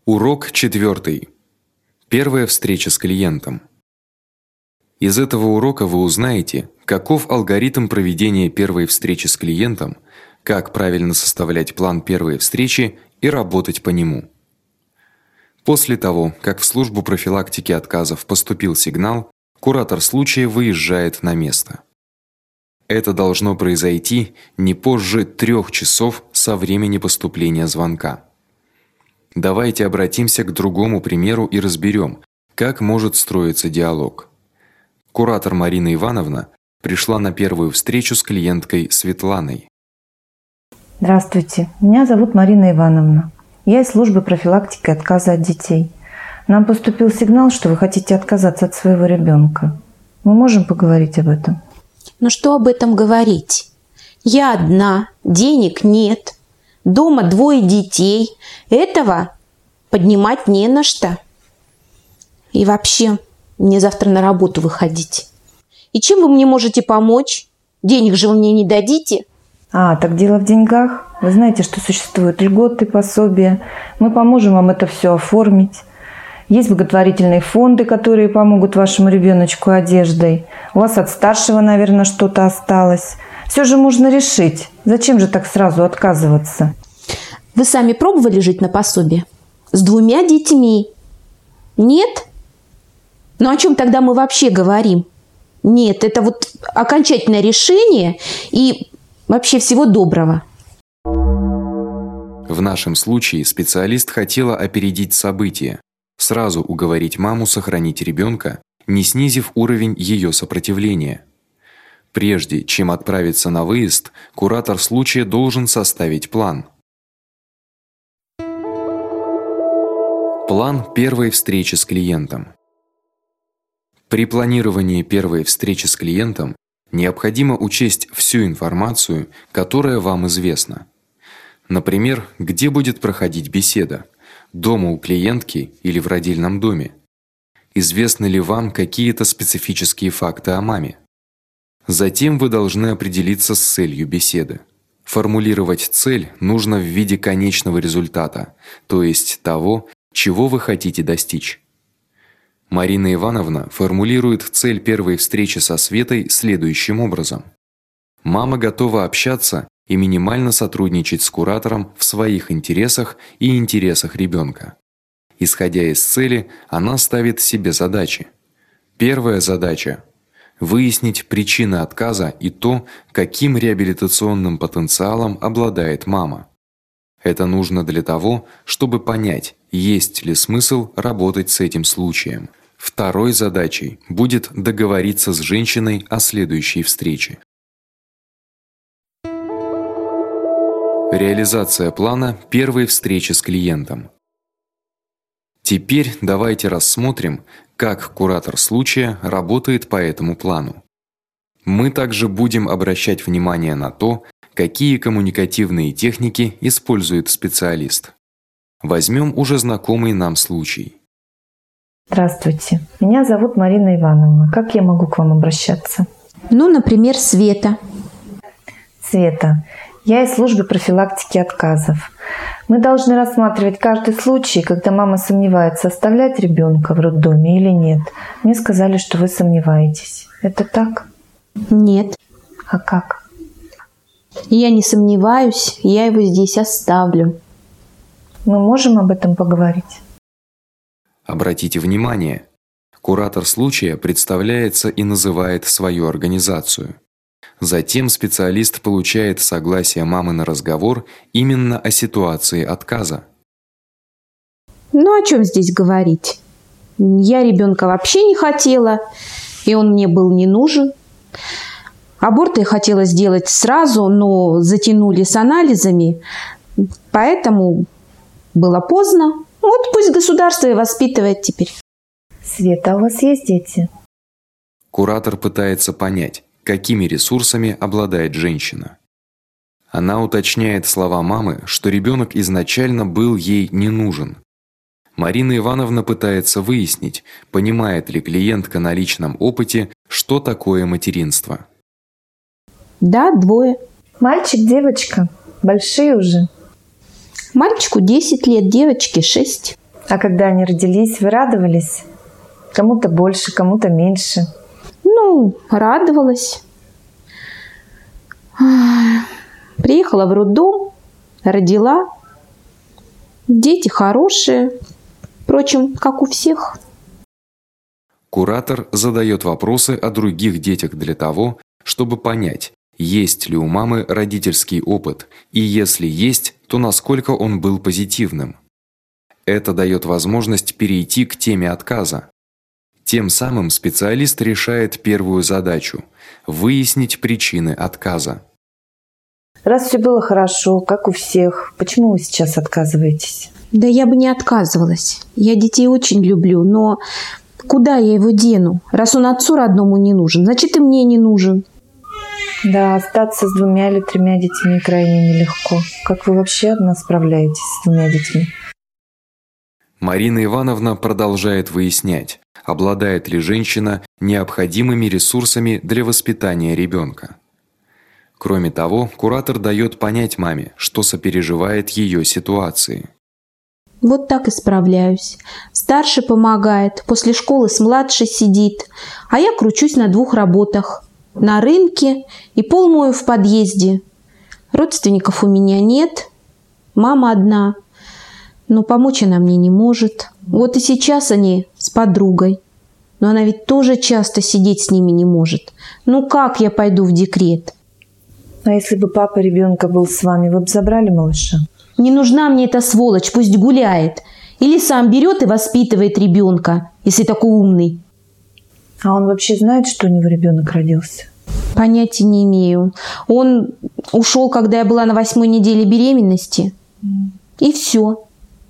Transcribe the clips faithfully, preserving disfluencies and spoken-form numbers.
Урок четвертый. Первая встреча с клиентом. Из этого урока вы узнаете, каков алгоритм проведения первой встречи с клиентом, как правильно составлять план первой встречи и работать по нему. После того, как в службу профилактики отказов поступил сигнал, куратор случая выезжает на место. Это должно произойти не позже трёх часов со времени поступления звонка. Давайте обратимся к другому примеру и разберем, как может строиться диалог. Куратор Марина Ивановна пришла на первую встречу с клиенткой Светланой. Здравствуйте, меня зовут Марина Ивановна. Я из службы профилактики отказа от детей. Нам поступил сигнал, что вы хотите отказаться от своего ребенка. Мы можем поговорить об этом? Ну что об этом говорить? Я одна, денег нет, дома двое детей. Этого поднимать не на что. И вообще, мне завтра на работу выходить. И чем вы мне можете помочь? Денег же вы мне не дадите. А, так дело в деньгах. Вы знаете, что существуют льготы, пособия. Мы поможем вам это все оформить. Есть благотворительные фонды, которые помогут вашему ребеночку одеждой. У вас от старшего, наверное, что-то осталось. Все же можно решить. Зачем же так сразу отказываться? Вы сами пробовали жить на пособие? С двумя детьми? Нет? Ну о чем тогда мы вообще говорим? Нет, это вот окончательное решение и вообще всего доброго. В нашем случае специалист хотела опередить события, сразу уговорить маму сохранить ребенка, не снизив уровень ее сопротивления. Прежде чем отправиться на выезд, куратор случая должен составить план. План первой встречи с клиентом. При планировании первой встречи с клиентом необходимо учесть всю информацию, которая вам известна. Например, где будет проходить беседа: дома у клиентки или в родильном доме? Известны ли вам какие-то специфические факты о маме? Затем вы должны определиться с целью беседы. Формулировать цель нужно в виде конечного результата, то есть того, чего вы хотите достичь. Марина Ивановна формулирует цель первой встречи со Светой следующим образом: мама готова общаться и минимально сотрудничать с куратором в своих интересах и интересах ребенка. Исходя из цели, она ставит себе задачи. Первая задача – выяснить причины отказа и то, каким реабилитационным потенциалом обладает мама. Это нужно для того, чтобы понять, есть ли смысл работать с этим случаем. Второй задачей будет договориться с женщиной о следующей встрече. Реализация плана первой встречи с клиентом. Теперь давайте рассмотрим, как куратор случая работает по этому плану. Мы также будем обращать внимание на то, какие коммуникативные техники использует специалист. Возьмем уже знакомый нам случай. Здравствуйте, меня зовут Марина Ивановна. Как я могу к вам обращаться? Ну, например, Света. Света, я из службы профилактики отказов. Мы должны рассматривать каждый случай, когда мама сомневается, оставлять ребенка в роддоме или нет. Мне сказали, что вы сомневаетесь. Это так? Нет. А как? Я не сомневаюсь, я его здесь оставлю. Мы можем об этом поговорить? Обратите внимание, куратор случая представляется и называет свою организацию. Затем специалист получает согласие мамы на разговор именно о ситуации отказа. Ну о чем здесь говорить? Я ребенка вообще не хотела, и он мне был не нужен. Аборт я хотела сделать сразу, но затянули с анализами, поэтому было поздно. Вот пусть государство и воспитывает теперь. Света, а у вас есть дети? Куратор пытается понять, какими ресурсами обладает женщина. Она уточняет слова мамы, что ребенок изначально был ей не нужен. Марина Ивановна пытается выяснить, понимает ли клиентка на личном опыте, что такое материнство. Да, двое. Мальчик, девочка? Большие уже? Мальчику десять лет, девочке шесть. А когда они родились, вы радовались? Кому-то больше, кому-то меньше. Ну, радовалась. Приехала в роддом, родила. Дети хорошие. Впрочем, как у всех. Куратор задает вопросы о других детях для того, чтобы понять, есть ли у мамы родительский опыт, и если есть, то насколько он был позитивным. Это дает возможность перейти к теме отказа. Тем самым специалист решает первую задачу – выяснить причины отказа. Раз все было хорошо, как у всех, почему вы сейчас отказываетесь? Да я бы не отказывалась. Я детей очень люблю, но куда я его дену? Раз он отцу родному не нужен, значит и мне не нужен. Да, остаться с двумя или тремя детьми крайне нелегко. Как вы вообще одна справляетесь с двумя детьми? Марина Ивановна продолжает выяснять, обладает ли женщина необходимыми ресурсами для воспитания ребенка. Кроме того, куратор дает понять маме, что сопереживает ее ситуации. Вот так и справляюсь. Старший помогает, после школы с младшей сидит, а я кручусь на двух работах. На рынке и пол мою в подъезде. Родственников у меня нет, мама одна, но помочь она мне не может. Вот и сейчас они с подругой, но она ведь тоже часто сидеть с ними не может. Ну как я пойду в декрет? А если бы папа ребенка был с вами, вы бы забрали малыша? Не нужна мне эта сволочь, пусть гуляет. Или сам берет и воспитывает ребенка, если такой умный. А он вообще знает, что у него ребенок родился? Понятия не имею. Он ушел, когда я была на восьмой неделе беременности. Mm. И все.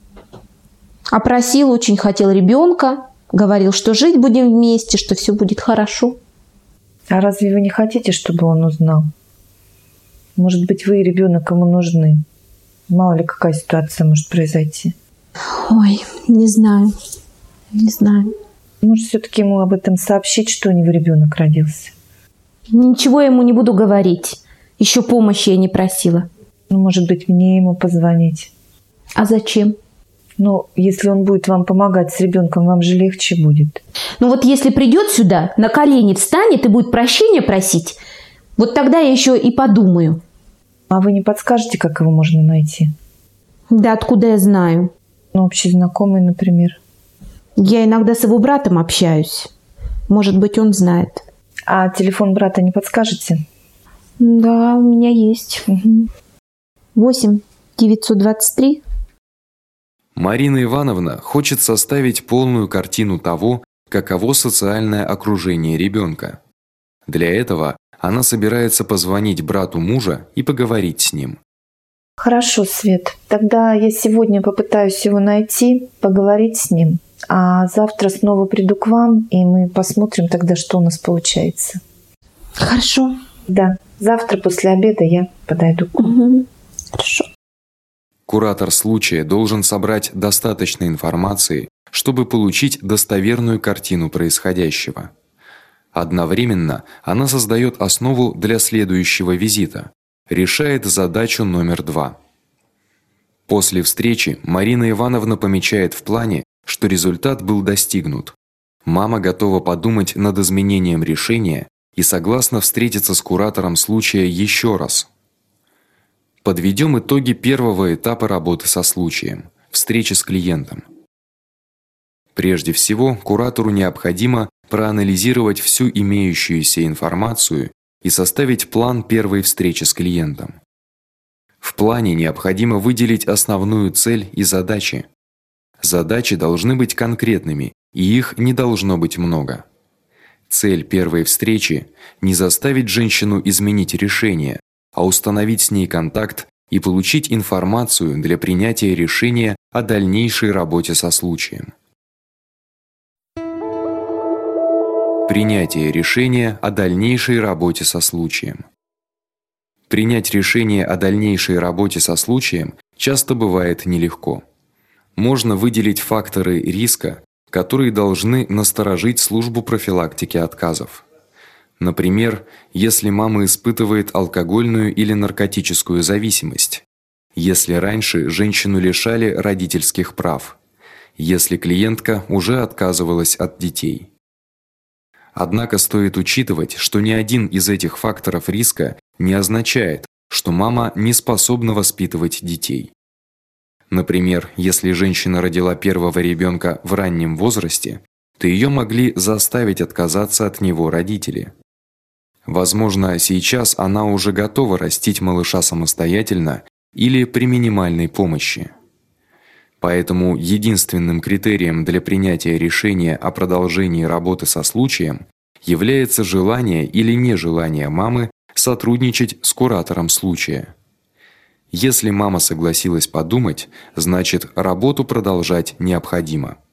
А просил, очень хотел ребенка. Говорил, что жить будем вместе, что все будет хорошо. А разве вы не хотите, чтобы он узнал? Может быть, вы и ребенок ему нужны? Мало ли какая ситуация может произойти. Ой, не знаю. Не знаю. Может, все-таки ему об этом сообщить, что у него ребенок родился? Ничего я ему не буду говорить. Еще помощи я не просила. Ну, может быть, мне ему позвонить. А зачем? Ну, если он будет вам помогать с ребенком, вам же легче будет. Ну вот если придет сюда, на колени встанет и будет прощения просить, вот тогда я еще и подумаю. А вы не подскажете, как его можно найти? Да откуда я знаю? Ну, общий знакомый, например. Я иногда с его братом общаюсь. Может быть, он знает. А телефон брата не подскажете? Да, у меня есть. восемь девятьсот двадцать три. Марина Ивановна хочет составить полную картину того, каково социальное окружение ребенка. Для этого она собирается позвонить брату мужа и поговорить с ним. Хорошо, Свет. Тогда я сегодня попытаюсь его найти, поговорить с ним. А завтра снова приду к вам, и мы посмотрим тогда, что у нас получается. Хорошо. Да, завтра после обеда я подойду к вам. Угу. Хорошо. Куратор случая должен собрать достаточно информации, чтобы получить достоверную картину происходящего. Одновременно она создает основу для следующего визита, решает задачу номер два. После встречи Марина Ивановна помечает в плане, что результат был достигнут. Мама готова подумать над изменением решения и согласна встретиться с куратором случая еще раз. Подведем итоги первого этапа работы со случаем – встречи с клиентом. Прежде всего, куратору необходимо проанализировать всю имеющуюся информацию и составить план первой встречи с клиентом. В плане необходимо выделить основную цель и задачи. Задачи должны быть конкретными, и их не должно быть много. Цель первой встречи – не заставить женщину изменить решение, а установить с ней контакт и получить информацию для принятия решения о дальнейшей работе со случаем. Принятие решения о дальнейшей работе со случаем. Принять решение о дальнейшей работе со случаем часто бывает нелегко. Можно выделить факторы риска, которые должны насторожить службу профилактики отказов. Например, если мама испытывает алкогольную или наркотическую зависимость, если раньше женщину лишали родительских прав, если клиентка уже отказывалась от детей. Однако стоит учитывать, что ни один из этих факторов риска не означает, что мама не способна воспитывать детей. Например, если женщина родила первого ребенка в раннем возрасте, то ее могли заставить отказаться от него родители. Возможно, сейчас она уже готова растить малыша самостоятельно или при минимальной помощи. Поэтому единственным критерием для принятия решения о продолжении работы со случаем является желание или нежелание мамы сотрудничать с куратором случая. Если мама согласилась подумать, значит, работу продолжать необходимо.